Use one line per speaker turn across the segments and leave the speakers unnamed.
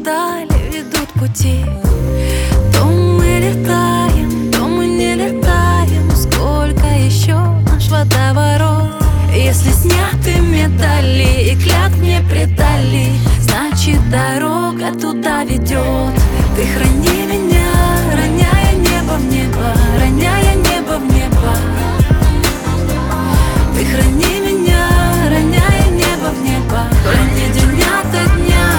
вдали ведут пути. То мы летаем, то мы не летаем. Сколько еще наш водоворот? Если сняты медали и клятв не предали, значит дорога туда ведет. Ты храни меня, роняя небо в небо, роняя небо в небо. Ты храни меня, роняя небо в небо, храни день ото дня.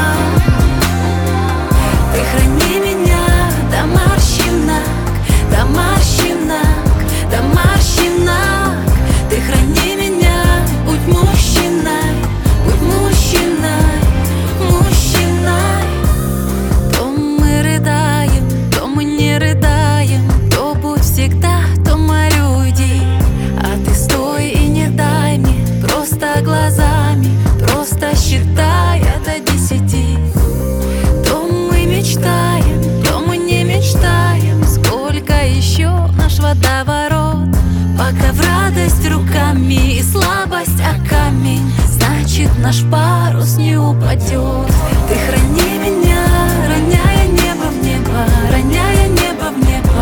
Ты храни меня до морщинок, до морщинок, до морщинок. Ты храни меня, будь мужчиной, будь мужчиной, мужчиной. То мы рыдаем, то мы не рыдаем, то будь всегда, то молю иди. А ты стой и не дай мне просто глазами, просто считай до 10. То мы мечтаем, то мы не мечтаем. Сколько еще наш водоворот? Пока в радость руками и слабость о камень, значит наш парус не упадет. Ты храни меня, роняя небо в небо, роняя небо в небо.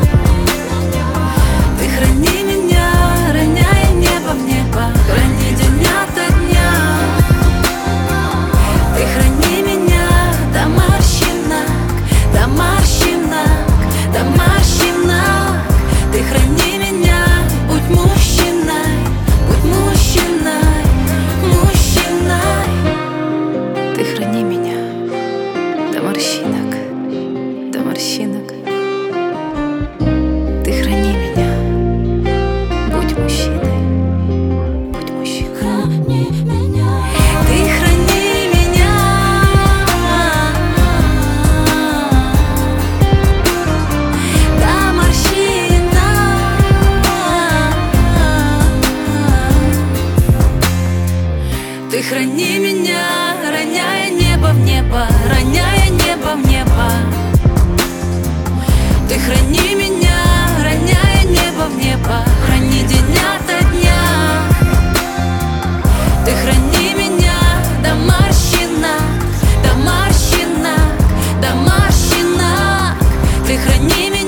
Ты храни меня, роняя небо в небо, храни день ото дня. Ты храни меня до морщинок, до морщинок, до морщинок. Ты храни меня, будь мужчиной, будь мужчиной, мужчиной. Ты храни меня до морщинок, до морщинок. Ты храни меня, будь мужчиной, будь мужчиной. Ты храни меня до морщинок. Ты храни меня, роняя небо в небо, роняя небо в небо. Ты храни меня, роняя небо в небо, храни день ото дня. Ты храни меня до морщинок, до морщинок, до морщинок. Ты храни меня.